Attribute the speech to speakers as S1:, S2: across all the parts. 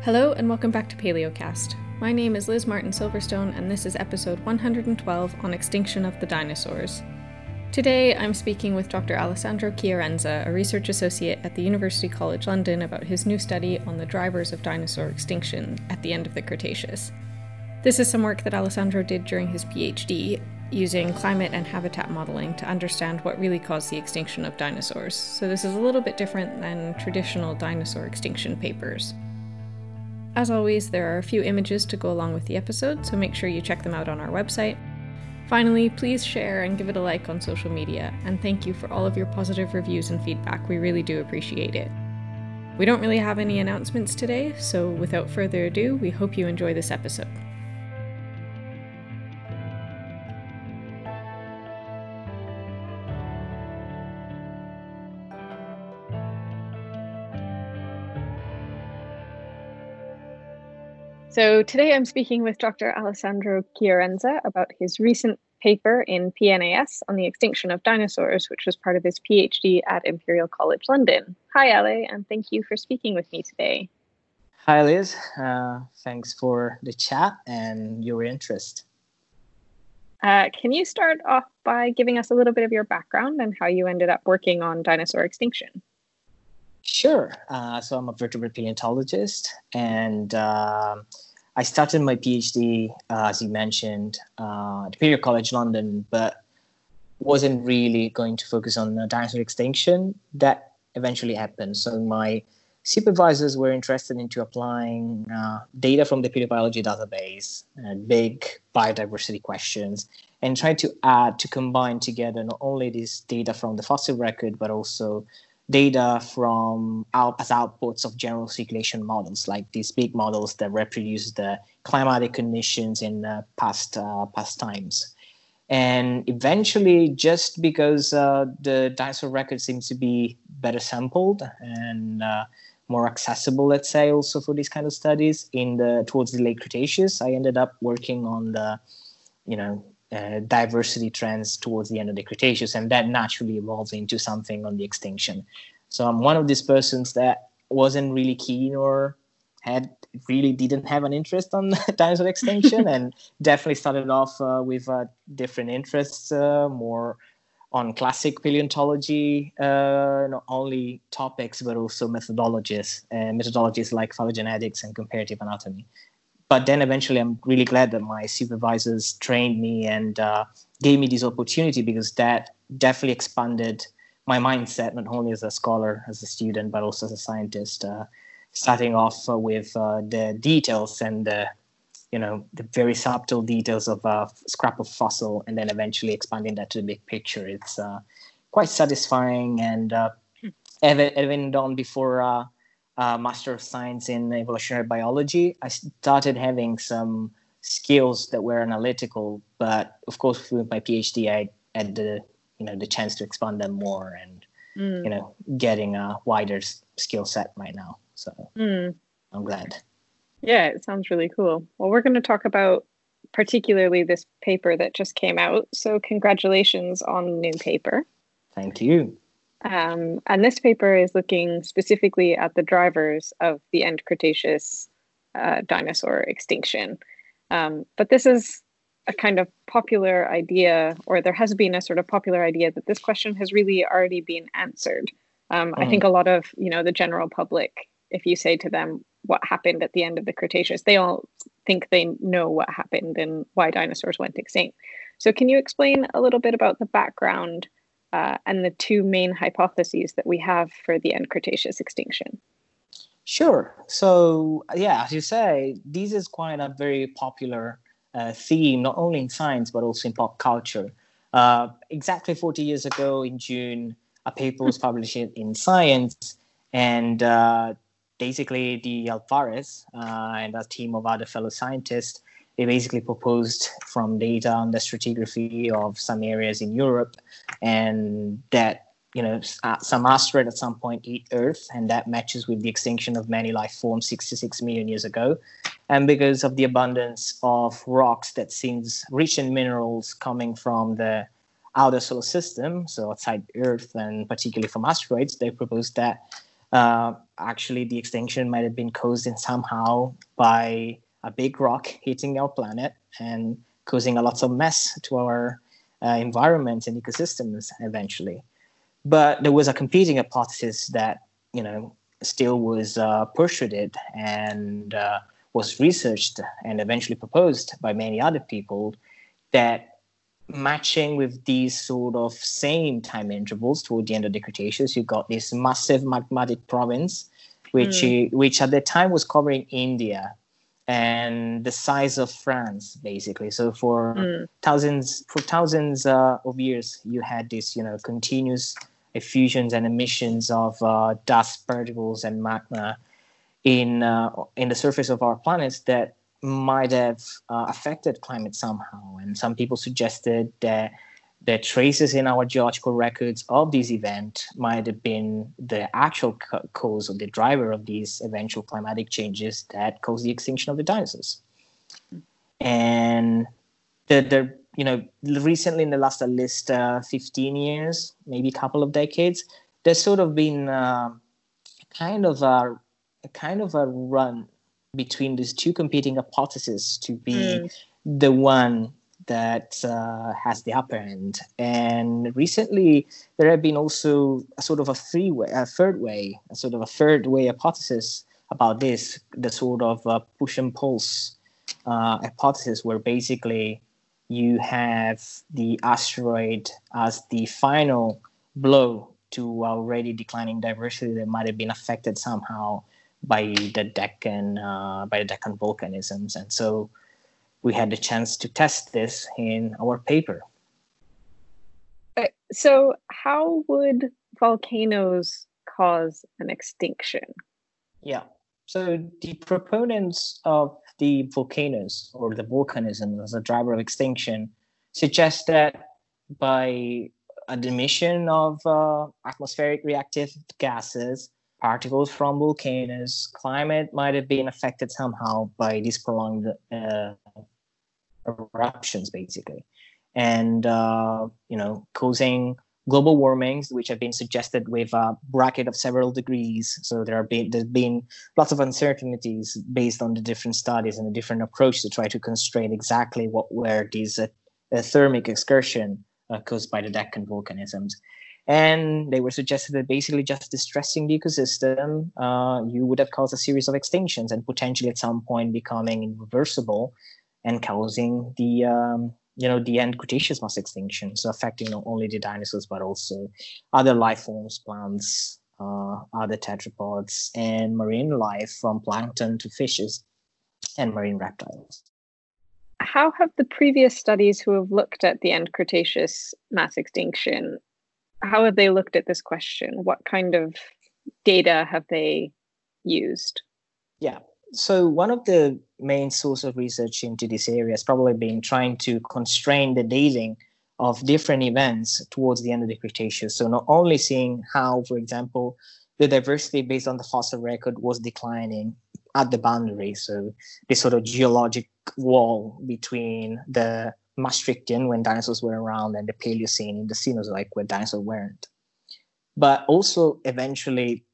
S1: Hello and welcome back to Paleocast. My name is Liz Martin Silverstone and this is episode 112 on extinction of the dinosaurs. Today I'm speaking with Dr. Alessandro Chiarenza, a research associate at the University College London, about his new study on the drivers of dinosaur extinction at the end of the Cretaceous. This is some work that Alessandro did during his PhD, using climate and habitat modelling to understand what really caused the extinction of dinosaurs. So this is a little bit different than traditional dinosaur extinction papers. As always, there are a few images to go along with the episode, so make sure you check them out on our website. Finally, please share and give it a like on social media, and thank you for all of your positive reviews and feedback. We really do appreciate it. We don't really have any announcements today, so without further ado, we hope you enjoy this episode. So today I'm speaking with Dr. Alessandro Chiarenza about his recent paper in PNAS on the extinction of dinosaurs, which was part of his PhD at Imperial College London. Hi, Ale, and thank you for speaking with me today.
S2: Hi, Liz. Thanks for the chat and your interest.
S1: Can you start off by giving us a little bit of your background and how you ended up working on dinosaur extinction?
S2: Sure. So I'm a vertebrate paleontologist, and I started my PhD, as you mentioned, at Imperial College London, but wasn't really going to focus on dinosaur extinction. That eventually happened. So my supervisors were interested into applying data from the paleobiology database, big biodiversity questions, and try to combine together not only this data from the fossil record, but also data from as outputs of general circulation models, like these big models that reproduce the climatic conditions in past times. And eventually, just because the dinosaur record seems to be better sampled and more accessible, let's say, also for these kind of studies towards the late Cretaceous, I ended up working on the, diversity trends towards the end of the Cretaceous, and that naturally evolved into something on the extinction. So I'm one of these persons that wasn't really keen or didn't have an interest on dinosaur extinction, and definitely started off with different interests, more on classic paleontology, not only topics, but also methodologies like phylogenetics and comparative anatomy. But then eventually, I'm really glad that my supervisors trained me and gave me this opportunity, because that definitely expanded my mindset, not only as a scholar, as a student, but also as a scientist, starting off with the details and the very subtle details of a scrap of fossil, and then eventually expanding that to the big picture. It's quite satisfying, and having done before Master of Science in Evolutionary Biology, I started having some skills that were analytical, but of course with my PhD I had the chance to expand them more, and getting a wider skill set right now. So I'm glad.
S1: Yeah, it sounds really cool. Well, we're going to talk about particularly this paper that just came out. So congratulations on the new paper.
S2: Thank you.
S1: And this paper is looking specifically at the drivers of the end Cretaceous dinosaur extinction. But this is a kind of popular idea, or there has been a sort of popular idea that this question has really already been answered. I think a lot of, the general public, if you say to them what happened at the end of the Cretaceous, they all think they know what happened and why dinosaurs went extinct. So can you explain a little bit about the background and the two main hypotheses that we have for the end Cretaceous extinction?
S2: Sure. So, yeah, as you say, this is quite a very popular theme, not only in science, but also in pop culture. Exactly 40 years ago in June, a paper was published in Science, and basically the Alvarez and a team of other fellow scientists, they basically proposed from data on the stratigraphy of some areas in Europe, and that some asteroid at some point hit Earth, and that matches with the extinction of many life forms 66 million years ago. And because of the abundance of rocks that seems rich in minerals coming from the outer solar system, so outside Earth, and particularly from asteroids, they proposed that Actually, the extinction might have been caused in somehow by a big rock hitting our planet and causing a lot of mess to our environment and ecosystems eventually. But there was a competing hypothesis that, still was pursued and was researched and eventually proposed by many other people, that matching with these sort of same time intervals toward the end of the Cretaceous, you got this massive magmatic province, which at the time was covering India and the size of France, basically. So for thousands of years, you had this, continuous effusions and emissions of dust particles and magma in the surface of our planets that might have affected climate somehow. And some people suggested that the traces in our geological records of this event might have been the actual cause or the driver of these eventual climatic changes that caused the extinction of the dinosaurs. And recently in the last at least 15 years, maybe a couple of decades, there's sort of been kind of a run between these two competing hypotheses to be the one that has the upper end. And recently, there have been also a sort of a third way hypothesis about this, the sort of push and pulse hypothesis, where basically you have the asteroid as the final blow to already declining diversity that might have been affected somehow by the Deccan volcanisms. And so we had the chance to test this in our paper.
S1: So how would volcanoes cause an extinction?
S2: Yeah. So the proponents of the volcanoes or the volcanism as a driver of extinction suggest that by an emission of atmospheric reactive gases, particles from volcanoes, climate might have been affected somehow by these prolonged eruptions, basically, and causing global warmings, which have been suggested with a bracket of several degrees. So there's been lots of uncertainties based on the different studies and the different approach to try to constrain exactly what were these thermic excursion caused by the Deccan volcanisms. And they were suggested that basically just distressing the ecosystem, you would have caused a series of extinctions and potentially at some point becoming irreversible and causing the end Cretaceous mass extinction, so affecting not only the dinosaurs but also other life forms, plants, other tetrapods, and marine life from plankton to fishes and marine reptiles.
S1: How have the previous studies who have looked at the end Cretaceous mass extinction, how have they looked at this question? What kind of data have they used?
S2: Yeah. So one of the main sources of research into this area has probably been trying to constrain the dating of different events towards the end of the Cretaceous. So not only seeing how, for example, the diversity based on the fossil record was declining at the boundary. So this sort of geologic wall between the Maastrichtian, when dinosaurs were around, and the Paleocene in the Cenozoic, where dinosaurs weren't. But also eventually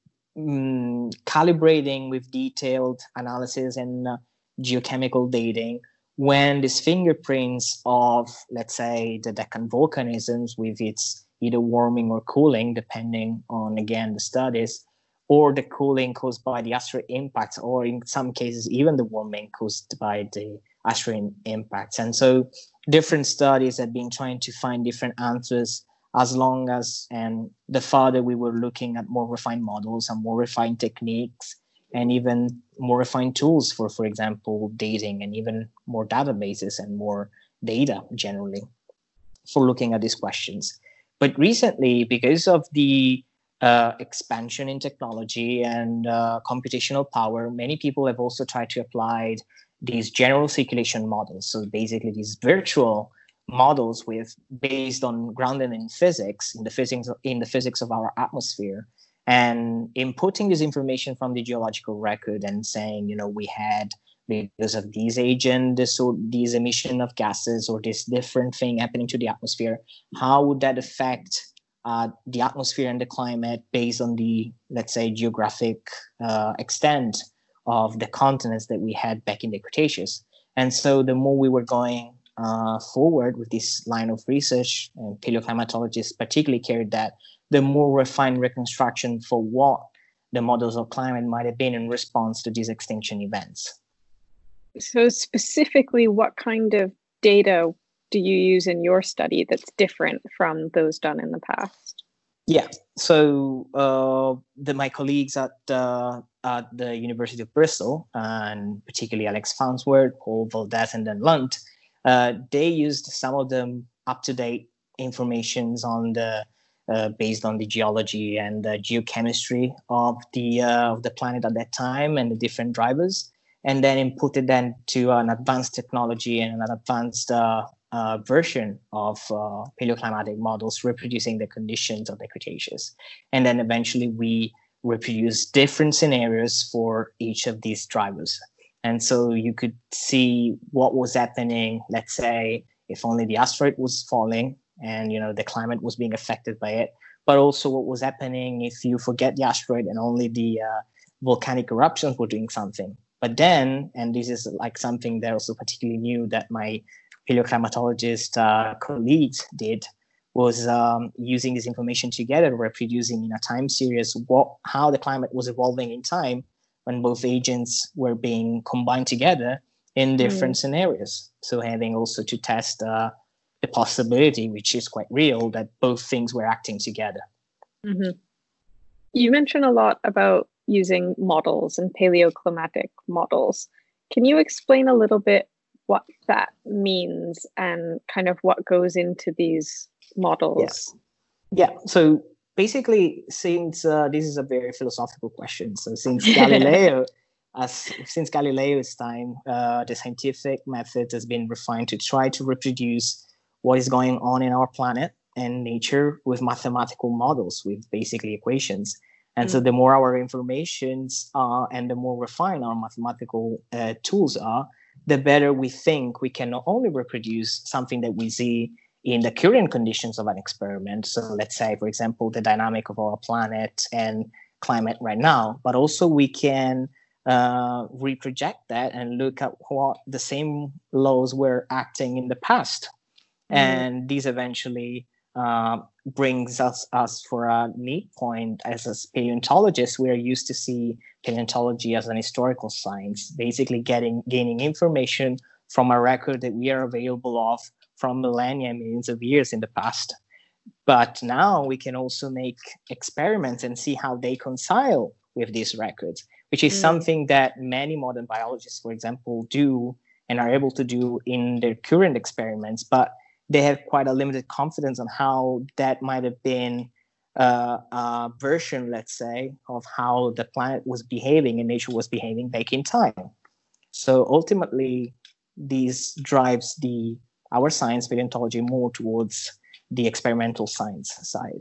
S2: calibrating with detailed analysis and geochemical dating when these fingerprints of, let's say, the Deccan volcanisms with its either warming or cooling, depending on, again, the studies, or the cooling caused by the asteroid impacts, or in some cases, even the warming caused by the asteroid impacts. And so different studies have been trying to find different answers as long as, and the farther we were looking at more refined models and more refined techniques and even more refined tools for example, dating, and even more databases and more data generally for looking at these questions. But recently, because of the expansion in technology and computational power, many people have also tried to apply these general circulation models. So basically these virtual models based on grounded in physics, in the physics of our atmosphere, and inputting this information from the geological record and saying, we had, because of these agent, these emission of gases or this different thing happening to the atmosphere, how would that affect the atmosphere and the climate based on the, let's say, geographic extent of the continents that we had back in the Cretaceous. And so the more we were going forward with this line of research, and paleoclimatologists particularly cared that, the more refined reconstruction for what the models of climate might have been in response to these extinction events.
S1: So specifically, what kind of data do you use in your study that's different from those done in the past?
S2: Yeah, so my colleagues at the University of Bristol, and particularly Alex Farnsworth, Paul Valdez, and then Lunt, they used some of the up-to-date informations on the based on the geology and the geochemistry of the planet at that time and the different drivers, and then inputted them to an advanced technology and an advanced version of paleoclimatic models reproducing the conditions of the Cretaceous. And then eventually we reproduce different scenarios for each of these drivers. And so you could see what was happening, let's say, if only the asteroid was falling and the climate was being affected by it, but also what was happening if you forget the asteroid and only the volcanic eruptions were doing something. But then, and this is like something that also particularly new that my paleoclimatologist colleagues did, was using this information together, reproducing in a time series how the climate was evolving in time when both agents were being combined together in different scenarios. So having also to test the possibility, which is quite real, that both things were acting together.
S1: Mm-hmm. You mentioned a lot about using models and paleoclimatic models. Can you explain a little bit what that means and kind of what goes into these models?
S2: Yes. Yeah. So basically, since this is a very philosophical question, so since Galileo's time, the scientific method has been refined to try to reproduce what is going on in our planet and nature with mathematical models, with basically equations. And so the more our informations are and the more refined our mathematical tools are, the better we think we can not only reproduce something that we see in the current conditions of an experiment. So let's say, for example, the dynamic of our planet and climate right now, but also we can reproject that and look at what the same laws were acting in the past. And this eventually brings us for a neat point. As a paleontologist, we are used to see paleontology as an historical science, basically gaining information from a record that we are available of from millennia, millions of years in the past. But now we can also make experiments and see how they reconcile with these records, which is something that many modern biologists, for example, do and are able to do in their current experiments. But they have quite a limited confidence on how that might have been a version, let's say, of how the planet was behaving and nature was behaving back in time. So ultimately, this drives our science, paleontology, more towards the experimental science side.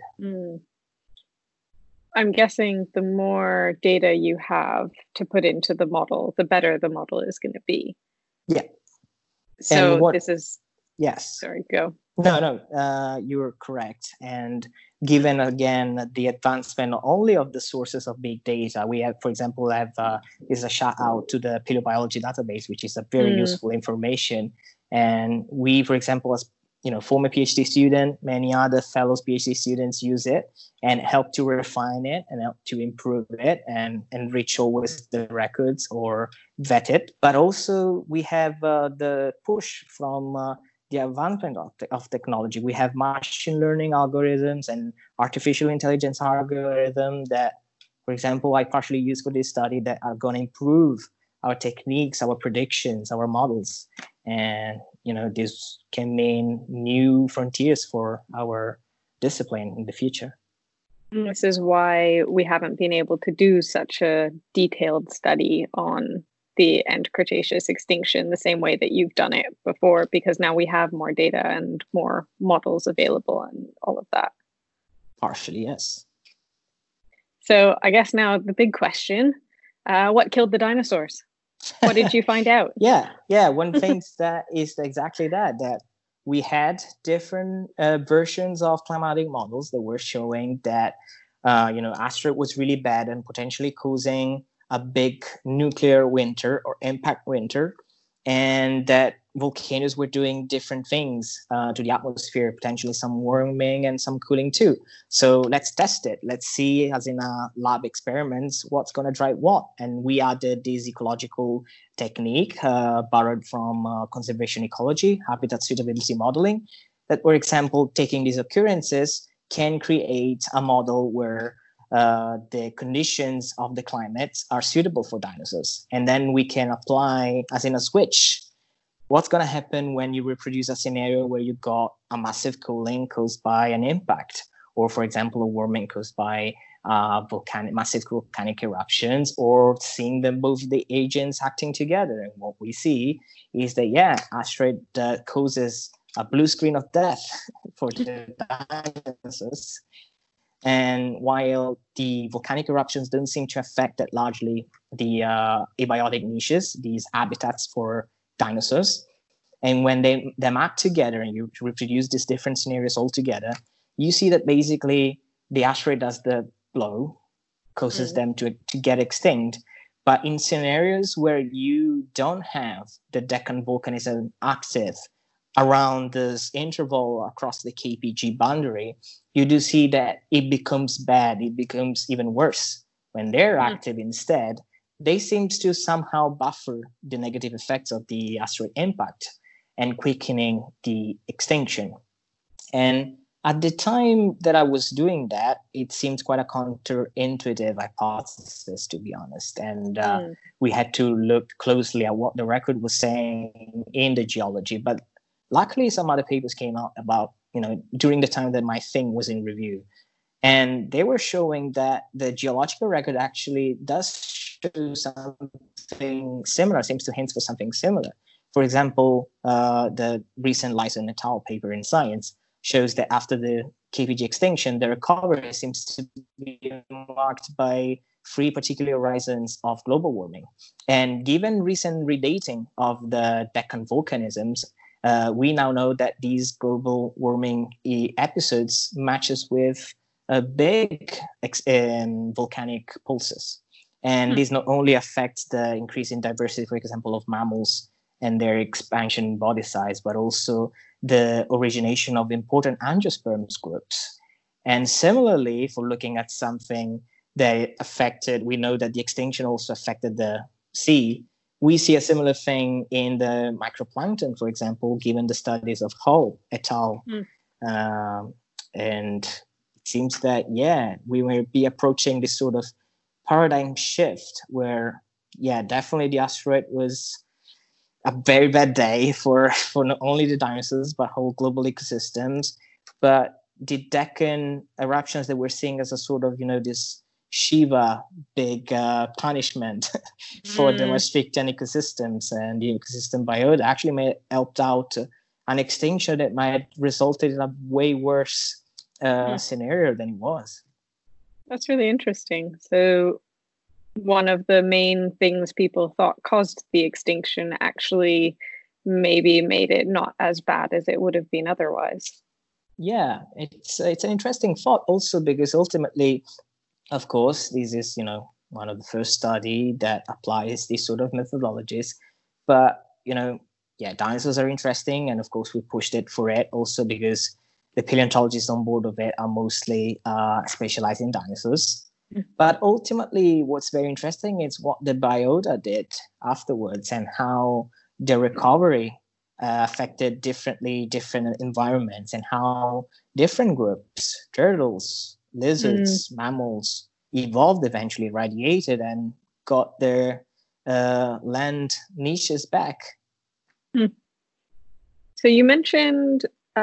S1: I'm guessing the more data you have to put into the model, the better the model is going to be.
S2: Yeah.
S1: So this is...
S2: Yes.
S1: Sorry, go.
S2: No, you're correct. And given, again, the advancement not only of the sources of big data, we have, for example, is a shout out to the paleobiology database, which is a very useful information. And we, for example, as former PhD student, many other fellows PhD students use it and help to refine it and help to improve it and enrich always the records or vet it. But also we have the push from the advancement of technology. We have machine learning algorithms and artificial intelligence algorithms that, for example, I partially use for this study that are going to improve our techniques, our predictions, our models. And, this can mean new frontiers for our discipline in the future.
S1: This is why we haven't been able to do such a detailed study on the end Cretaceous extinction the same way that you've done it before, because now we have more data and more models available and all of that.
S2: Partially, yes.
S1: So I guess now the big question, what killed the dinosaurs? What did you find out?
S2: Yeah. One thing that is exactly that we had different versions of climatic models that were showing that asteroid was really bad and potentially causing a big nuclear winter or impact winter, and that volcanoes were doing different things to the atmosphere, potentially some warming and some cooling too. So let's test it. Let's see, as in lab experiments, what's going to drive what. And we added this ecological technique borrowed from conservation ecology, habitat suitability modeling, that, for example, taking these occurrences can create a model where the conditions of the climate are suitable for dinosaurs. And then we can apply, as in a switch, what's going to happen when you reproduce a scenario where you got a massive cooling caused by an impact, or, for example, a warming caused by massive volcanic eruptions, or seeing them both the agents acting together. And what we see is that, asteroid causes a blue screen of death for the dinosaurs. And while the volcanic eruptions don't seem to affect that largely the abiotic niches, these habitats for dinosaurs, and when they map together and you reproduce these different scenarios all together, you see that basically the asteroid does the blow, causes them to get extinct. But in scenarios where you don't have the Deccan volcanism active around this interval across the KPG boundary, you do see that it becomes bad. It becomes even worse. When they're active instead, they seem to somehow buffer the negative effects of the asteroid impact and quickening the extinction. And at the time that I was doing that, it seemed quite a counterintuitive hypothesis, to be honest. And we had to look closely at what the record was saying in the geology. But luckily, some other papers came out about, during the time that my thing was in review. And they were showing that the geological record actually does show something similar, seems to hint for something similar. For example, the recent Lyson et al. Paper in Science shows that after the KPG extinction, the recovery seems to be marked by 3 particular horizons of global warming. And given recent redating of the Deccan volcanisms, we now know that these global warming episodes matches with big volcanic pulses. And these not only affect the increase in diversity, for example, of mammals and their expansion in body size, but also the origination of important angiosperms groups. And similarly, if we're looking at something that affected, we know that the extinction also affected the sea. We see a similar thing in the microplankton, for example, given the studies of Hull et al. And it seems that, we may be approaching this sort of paradigm shift where, definitely the asteroid was a very bad day for not only the dinosaurs, but whole global ecosystems. But the Deccan eruptions that we're seeing as a sort of, this Shiva big punishment for the Maastrichtian ecosystems and the ecosystem biota actually may have helped out an extinction that might have resulted in a way worse scenario than it was.
S1: That's really interesting. So one of the main things people thought caused the extinction actually maybe made it not as bad as it would have been otherwise.
S2: Yeah, it's an interesting thought also because ultimately, of course, this is, one of the first study that applies these sort of methodologies. But, dinosaurs are interesting. And of course, we pushed it for it also because the paleontologists on board of it are mostly specialized in dinosaurs. But ultimately, what's very interesting is what the biota did afterwards and how the recovery affected different environments and how different groups, turtles, lizards, mammals, evolved eventually, radiated, and got their land niches back.
S1: So you mentioned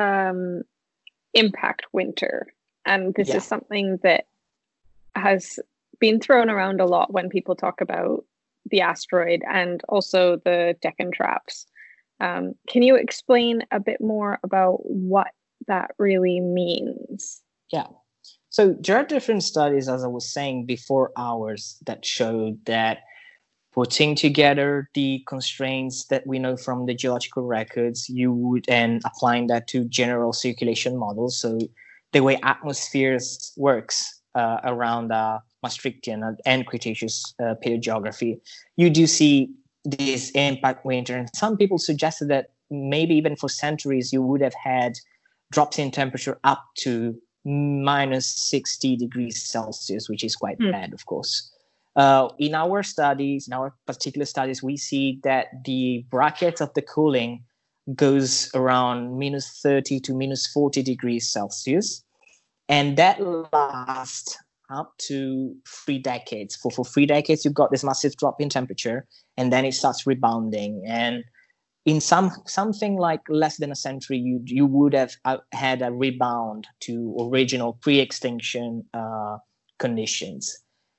S1: impact winter, and this is something that has been thrown around a lot when people talk about the asteroid and also the Deccan traps. Can you explain a bit more about what that really means?
S2: Yeah. So there are different studies, as I was saying before ours, that showed that putting together the constraints that we know from the geological records, and applying that to general circulation models. So the way atmospheres works around Maastrichtian and Cretaceous paleogeography, you do see this impact winter. And some people suggested that maybe even for centuries, you would have had drops in temperature up to minus 60 degrees Celsius, which is quite bad, of course. In our particular studies, we see that the bracket of the cooling goes around minus 30 to minus 40 degrees Celsius. And that lasts up to 3 decades. For 3 decades, you've got this massive drop in temperature, and then it starts rebounding. And in something like less than a century, you would have had a rebound to original pre-extinction conditions.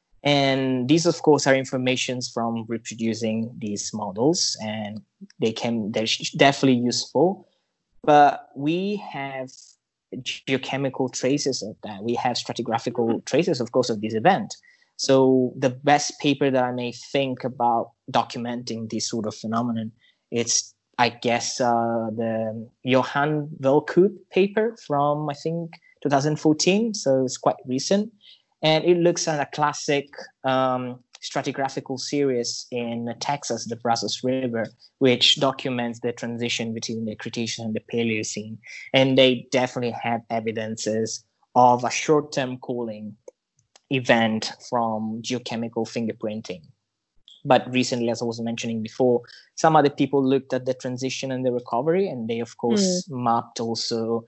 S2: And these, of course, are informations from reproducing these models, and they're definitely useful. But we have geochemical traces of that. We have stratigraphical traces, of course, of this event. So the best paper that I may think about documenting this sort of phenomenon, it's, I guess, the Johan Velkoop paper from, I think, 2014. So it's quite recent. And it looks at a classic stratigraphical series in Texas, the Brazos River, which documents the transition between the Cretaceous and the Paleocene. And they definitely have evidences of a short-term cooling event from geochemical fingerprinting. But recently, as I was mentioning before, some other people looked at the transition and the recovery, and they, of course, mapped also,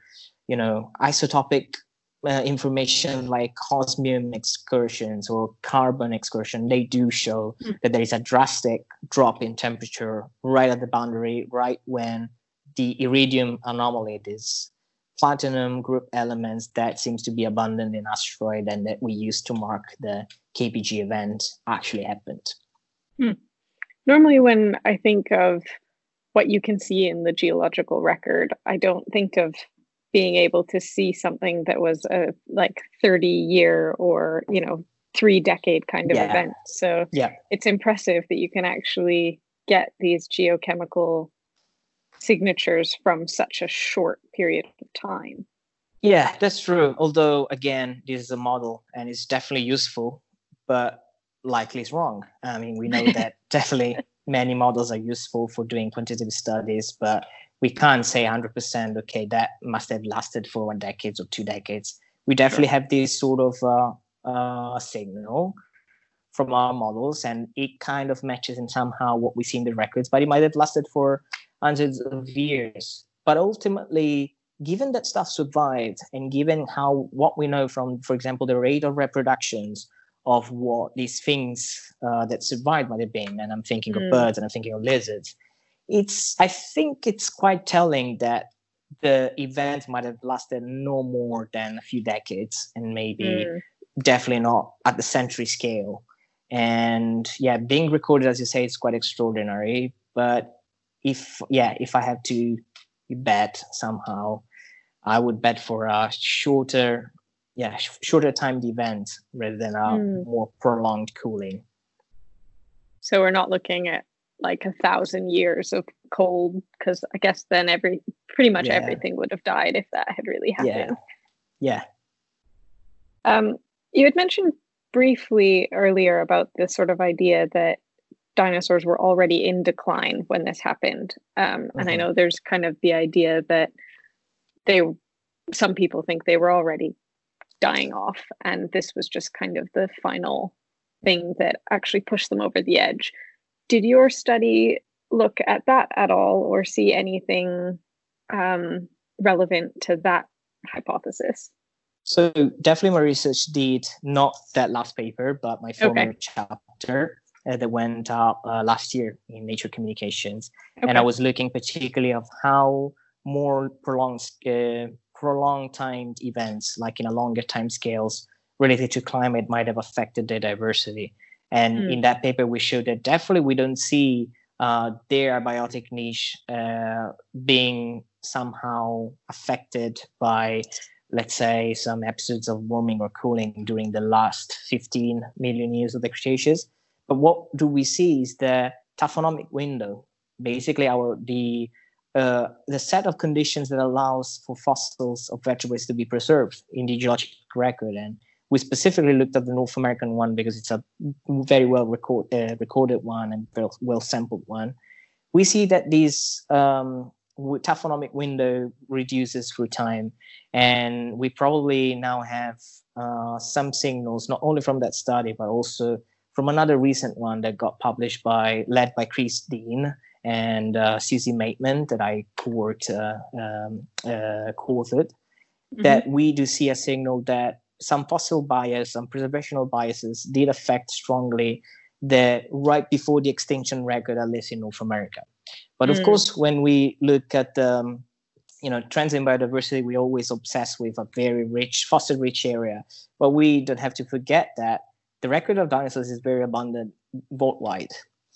S2: isotopic information like osmium excursions or carbon excursion. They do show that there is a drastic drop in temperature right at the boundary, right when the iridium anomaly, this platinum group elements that seems to be abundant in asteroid and that we use to mark the KPG event, actually happened.
S3: Normally, when I think of what you can see in the geological record, I don't think of being able to see something that was a 30-year or 3-decade kind of event. So it's impressive that you can actually get these geochemical signatures from such a short period of time.
S2: Yeah, that's true. Although, again, this is a model and it's definitely useful, but likely it's wrong. I mean, we know that definitely many models are useful for doing quantitative studies, but we can't say 100%, okay, that must have lasted for 1 decade or 2 decades. We definitely have this sort of signal from our models, and it kind of matches in somehow what we see in the records, but it might have lasted for hundreds of years. But ultimately, given that stuff survived, and given what we know from, for example, the rate of reproductions of what these things that survived might have been, and I'm thinking of birds and I'm thinking of lizards, I think it's quite telling that the event might have lasted no more than a few decades, and maybe definitely not at the century scale. And being recorded, as you say, it's quite extraordinary. But if I had to bet somehow, I would bet for a shorter timed event rather than a more prolonged cooling.
S3: So we're not looking at 1,000 years of cold, because I guess then pretty much everything would have died if that had really happened.
S2: Yeah.
S3: You had mentioned briefly earlier about this sort of idea that dinosaurs were already in decline when this happened. And I know there's kind of the idea that some people think they were already dying off, and this was just kind of the final thing that actually pushed them over the edge. Did your study look at that at all, or see anything relevant to that hypothesis?
S2: So definitely my research did not that last paper, but my former chapter that went up last year in Nature Communications. And I was looking particularly of how more prolonged timed events, like in a longer time scales related to climate, might have affected the diversity. And in that paper, we showed that definitely we don't see their abiotic niche being somehow affected by, let's say, some episodes of warming or cooling during the last 15 million years of the Cretaceous. But what do we see is the taphonomic window, basically the set of conditions that allows for fossils of vertebrates to be preserved in the geologic record. And we specifically looked at the North American one because it's a very well recorded one and very well sampled one. We see that this taphonomic window reduces through time, and we probably now have some signals not only from that study but also from another recent one that got published led by Chris Dean and Susie Maitland that I co-authored, that we do see a signal that some fossil bias, some preservational biases did affect strongly right before the extinction record, at least in North America. But of course, when we look at trends in biodiversity, we always obsess with a very rich, fossil-rich area. But we don't have to forget that the record of dinosaurs is very abundant worldwide.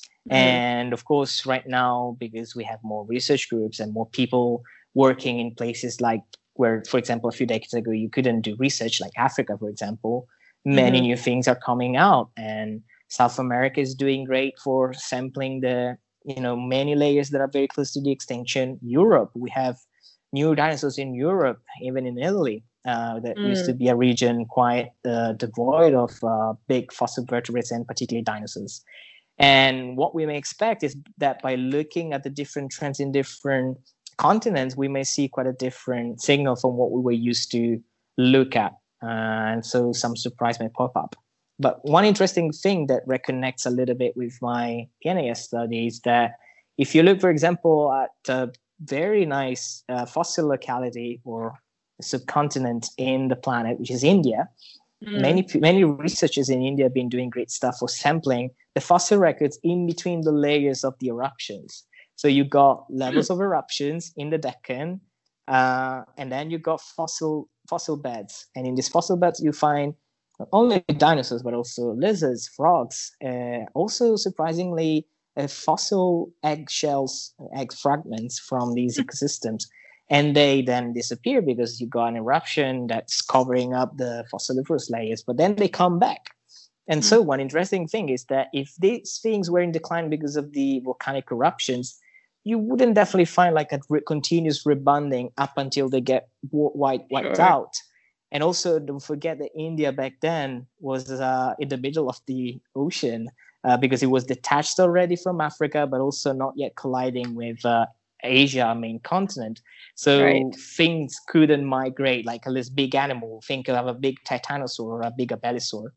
S2: And of course, right now, because we have more research groups and more people working in places like where, for example, a few decades ago, you couldn't do research, like Africa, for example, many new things are coming out. And South America is doing great for sampling the, many layers that are very close to the extinction. Europe, we have new dinosaurs in Europe, even in Italy. That used to be a region quite devoid of big fossil vertebrates and particularly dinosaurs. And what we may expect is that by looking at the different trends in different continents, we may see quite a different signal from what we were used to look at. And so some surprise may pop up. But one interesting thing that reconnects a little bit with my PNAS study is that if you look, for example, at a very nice fossil locality or subcontinent in the planet, which is India, many researchers in India have been doing great stuff for sampling the fossil records in between the layers of the eruptions. So you got levels of eruptions in the Deccan, and then you got fossil beds. And in these fossil beds, you find not only dinosaurs, but also lizards, frogs, also surprisingly fossil egg fragments from these ecosystems. And they then disappear because you got an eruption that's covering up the fossiliferous layers, but then they come back. And so one interesting thing is that if these things were in decline because of the volcanic eruptions, you wouldn't definitely find like a continuous rebunding up until they get wiped out. And also don't forget that India back then was in the middle of the ocean because it was detached already from Africa, but also not yet colliding with Asia, main continent. So things couldn't migrate like this big animal. Think of a big titanosaur or a big abelisaur.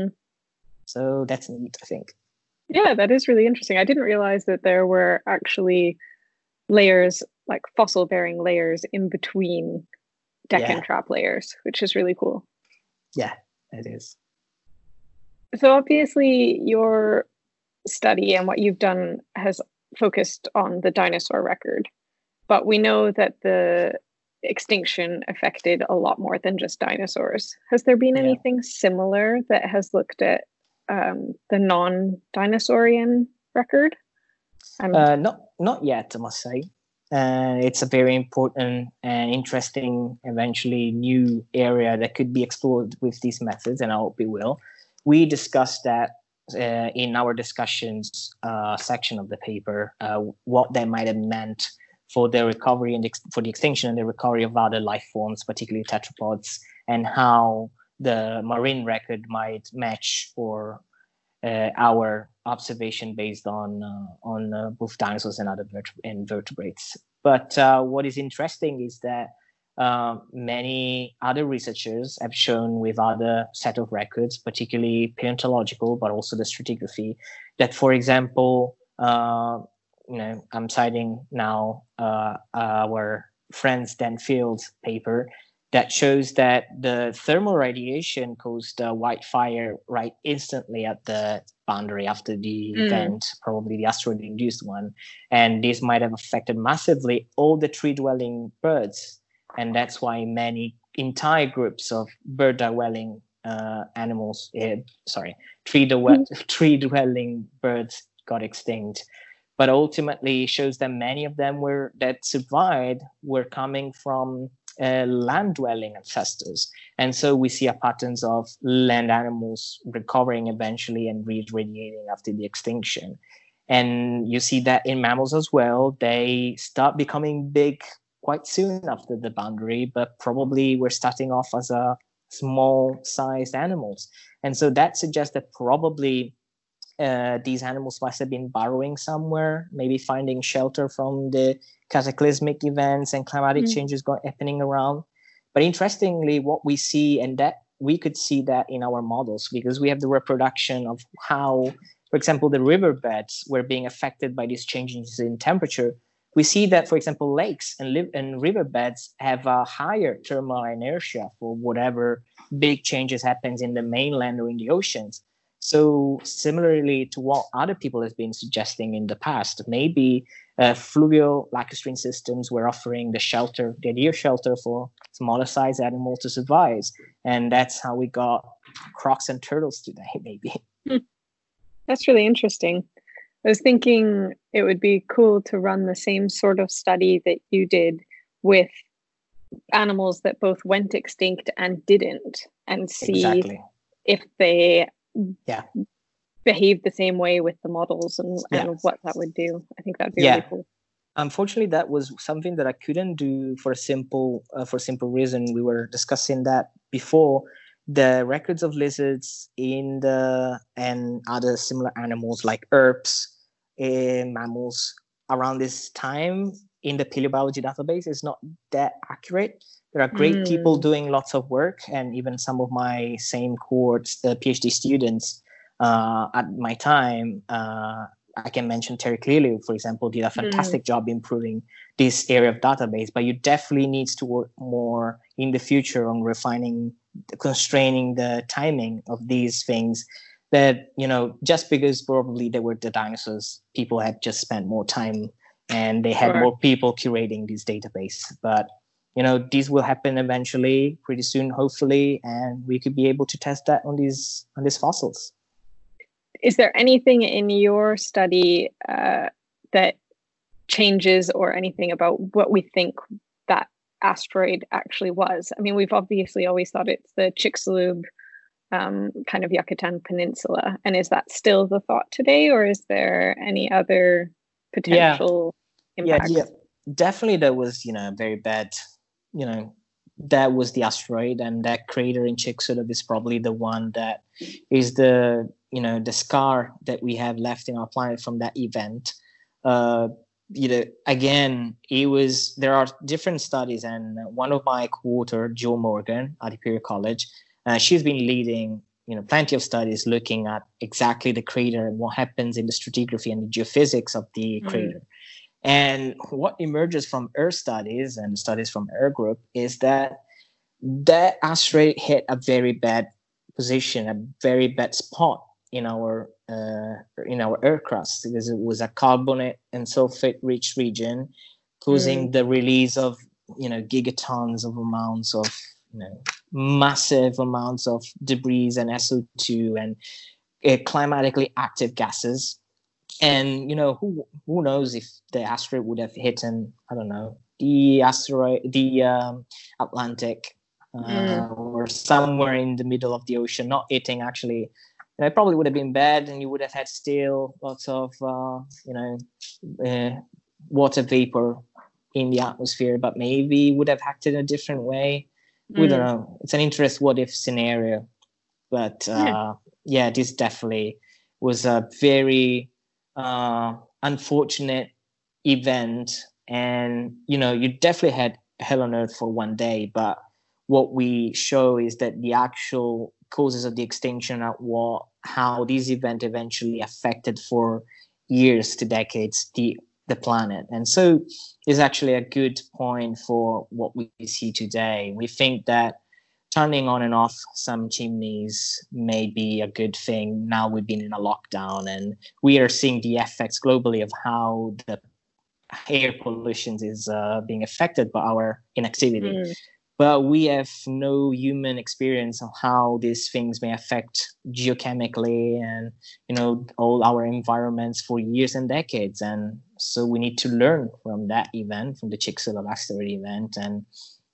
S2: So that's neat, I think.
S3: Yeah, that is really interesting. I didn't realize that there were actually layers, like fossil-bearing layers in between Deccan trap layers, which is really cool.
S2: Yeah, it is.
S3: So obviously your study and what you've done has focused on the dinosaur record, but we know that the extinction affected a lot more than just dinosaurs. Has there been anything similar that has looked at the non-dinosaurian record?
S2: Not yet, I must say. It's a very important and interesting, eventually new area that could be explored with these methods, and I hope it will. We discussed that in our discussions section of the paper, what that might have meant for the recovery and for the extinction and the recovery of other life forms, particularly tetrapods, and how the marine record might match or our observation based on both dinosaurs and other vertebrates. But what is interesting is that many other researchers have shown with other set of records, particularly paleontological, but also the stratigraphy, that, for example, I'm citing now our friends Dan Field's paper that shows that the thermal radiation caused a white fire right instantly at the boundary after the event, probably the asteroid-induced one. And this might have affected massively all the tree-dwelling birds. And that's why many entire groups of bird-dwelling animals, tree-dwelling birds got extinct. But ultimately shows that many of them that survived were coming from land-dwelling ancestors. And so we see a patterns of land animals recovering eventually and re-radiating after the extinction. And you see that in mammals as well. They start becoming big quite soon after the boundary, but probably we're starting off as a small-sized animals. And so that suggests that probably these animals must have been burrowing somewhere, maybe finding shelter from the cataclysmic events and climatic changes happening around. But interestingly, what we see, and that we could see that in our models, because we have the reproduction of how, for example, the riverbeds were being affected by these changes in temperature. We see that, for example, lakes and riverbeds have a higher thermal inertia for whatever big changes happens in the mainland or in the oceans. So similarly to what other people have been suggesting in the past, maybe fluvial lacustrine systems were offering the ideal shelter for smaller size animals to survive. And that's how we got crocs and turtles today, maybe.
S3: That's really interesting. I was thinking it would be cool to run the same sort of study that you did with animals that both went extinct and didn't, and see if they behave the same way with the models and what that would do. I think that'd be really cool.
S2: Unfortunately, that was something that I couldn't do for a simple reason. We were discussing that before. The records of lizards and other similar animals like herps, mammals around this time in the paleobiology database is not that accurate. There are great people doing lots of work, and even some of my same cohorts, the PhD students at my time, I can mention Terry Clearly, for example, did a fantastic job improving this area of database, but you definitely need to work more in the future on constraining the timing of these things that, just because probably they were the dinosaurs, people had just spent more time and they had more people curating this database. But, these will happen eventually, pretty soon, hopefully, and we could be able to test that on these fossils.
S3: Is there anything in your study that changes or anything about what we think that asteroid actually was? I mean, we've obviously always thought it's the Chicxulub kind of Yucatan Peninsula. And is that still the thought today, or is there any other potential impact?
S2: Yeah, definitely there was, very bad, that was the asteroid, and that crater in Chicxulub is probably the one that is the scar that we have left in our planet from that event. Again, there are different studies, and one of my co-author, Joe Morgan at Imperial College, she's been leading, plenty of studies looking at exactly the crater and what happens in the stratigraphy and the geophysics of the crater. And what emerges from her studies and studies from her group is that asteroid hit a very bad position, a very bad spot in our Earth crust, because it was a carbonate and sulfate rich region, causing the release of gigatons of amounts of massive amounts of debris and SO2 and climatically active gases. And who knows if the asteroid would have hit the Atlantic or somewhere in the middle of the ocean, not hitting actually. It probably would have been bad, and you would have had still lots of water vapor in the atmosphere, but maybe would have acted in a different way. We don't know. It's an interesting what if scenario, but this definitely was a very unfortunate event. And you definitely had hell on earth for one day, but what we show is that the actual causes of the extinction are how this event eventually affected for years to decades the planet. And so it's actually a good point for what we see today. We think that turning on and off some chimneys may be a good thing. Now we've been in a lockdown, and we are seeing the effects globally of how the air pollution is being affected by our inactivity. But we have no human experience of how these things may affect geochemically and, all our environments for years and decades. And so we need to learn from that event, from the Chicxulub asteroid event, and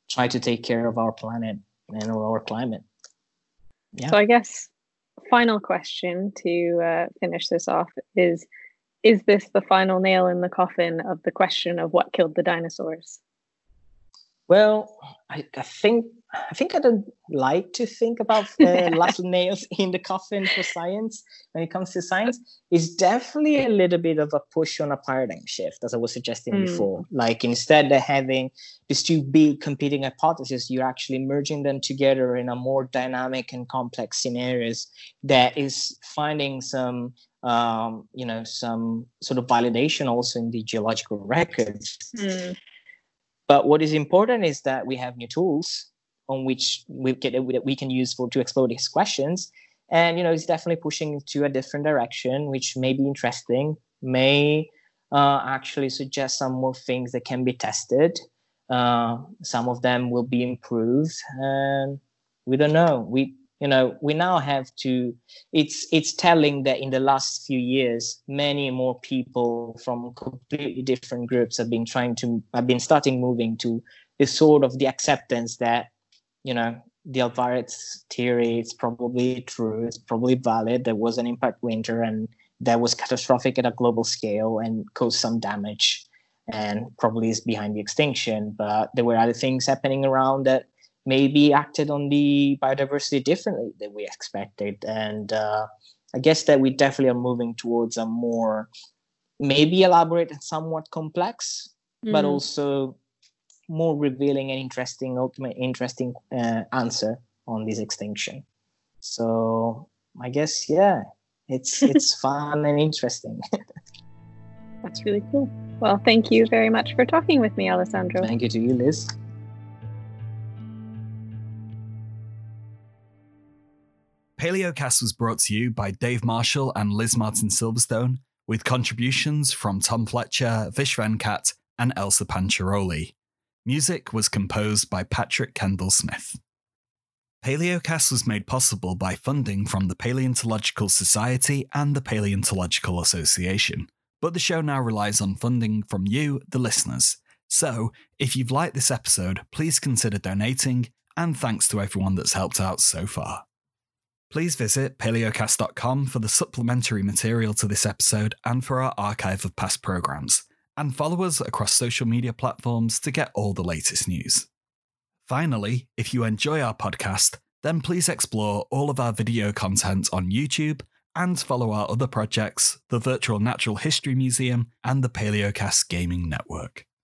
S2: try to take care of our planet and our climate. Yeah.
S3: So I guess final question to finish this off is this the final nail in the coffin of the question of what killed the dinosaurs?
S2: Well, I think I don't like to think about last nails in the coffin for science. When it comes to science, it's definitely a little bit of a push on a paradigm shift, as I was suggesting before. Like, instead of having these two big competing hypotheses, you're actually merging them together in a more dynamic and complex scenarios that is finding some some sort of validation also in the geological records. But what is important is that we have new tools on which we can use to explore these questions. And, it's definitely pushing into a different direction, which may be interesting, may actually suggest some more things that can be tested. Some of them will be improved. And we don't know. We now have to, it's telling that in the last few years, many more people from completely different groups have been starting moving to this sort of the acceptance that, the Alvarez theory is probably true, it's probably valid. There was an impact winter and that was catastrophic at a global scale and caused some damage and probably is behind the extinction. But there were other things happening around that maybe acted on the biodiversity differently than we expected. And I guess that we definitely are moving towards a more maybe elaborate and somewhat complex, but also more revealing and ultimately interesting answer on this extinction. So I guess, yeah, it's fun and interesting.
S3: That's really cool. Well, thank you very much for talking with me, Alessandro.
S2: Thank you to you, Liz.
S4: Paleocast was brought to you by Dave Marshall and Liz Martin Silverstone, with contributions from Tom Fletcher, Vish Venkat, and Elsa Pancharoli. Music was composed by Patrick Kendall Smith. Paleocast was made possible by funding from the Paleontological Society and the Paleontological Association, but the show now relies on funding from you, the listeners. So, if you've liked this episode, please consider donating, and thanks to everyone that's helped out so far. Please visit paleocast.com for the supplementary material to this episode and for our archive of past programs, and follow us across social media platforms to get all the latest news. Finally, if you enjoy our podcast, then please explore all of our video content on YouTube and follow our other projects, the Virtual Natural History Museum and the Paleocast Gaming Network.